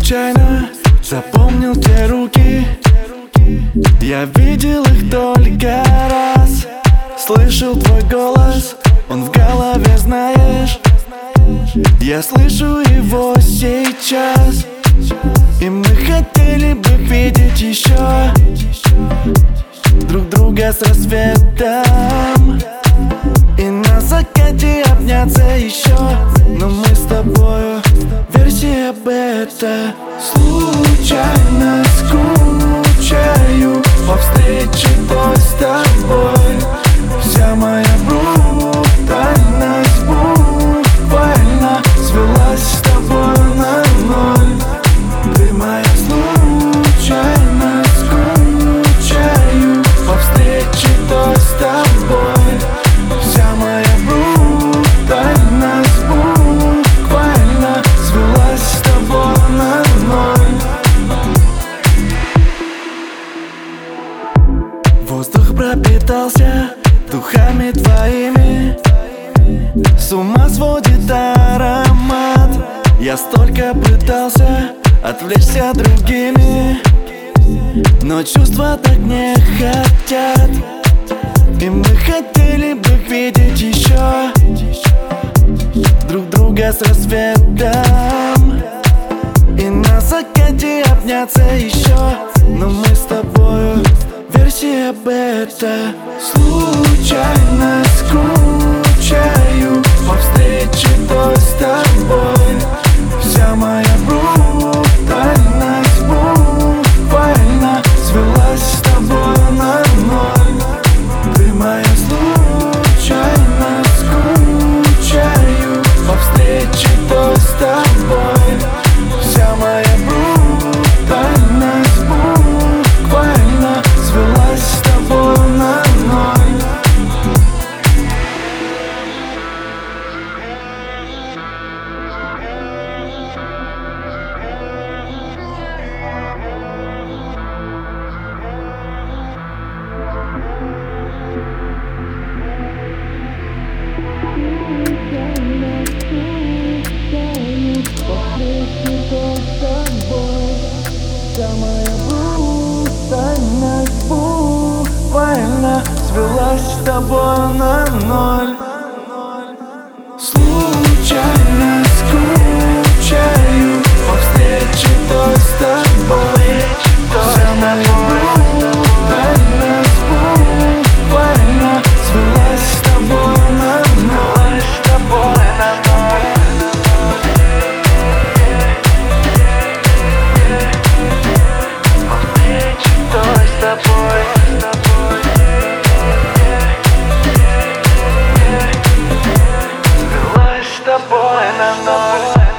случайно запомнил те руки. Я видел их только раз. Слышал твой голос, он в голове, знаешь. Я слышу его сейчас. И мы хотели бы видеть еще друг друга с рассветом, и на закате обняться еще. Но мы с тобою версия бета. Случайно скучаю по встрече той с тобой. Вся моя брутальность буквально свелась с тобой на ноль. Ты моя. Случайно скучаю по встрече той с тобой. Вся моя брутальность буквально свелась с тобой на ноль. Воздух пропитался духами твоими. С ума сводит аромат. Я столько пытался отвлечься другими, но чувства так не хотят. И мы хотели бы видеть еще друг друга с рассветом, и на закате обняться еще. Но мы с тобою версия бета. Случайно скучаю по встрече той с тобой. Вся моя брутальность буквально свелась с тобой на ноль. Ты моя. Случайно скучаю по встрече той с тобой. Вся моя брутальность буквально свелась с тобой на ноль. Вся моя брутальность буквально свелась с тобой на ноль. Случайно скучаю по встрече той с тобой. Вся моя брутальность буквально свелась с тобой на ноль. Свелась с тобой на ноль.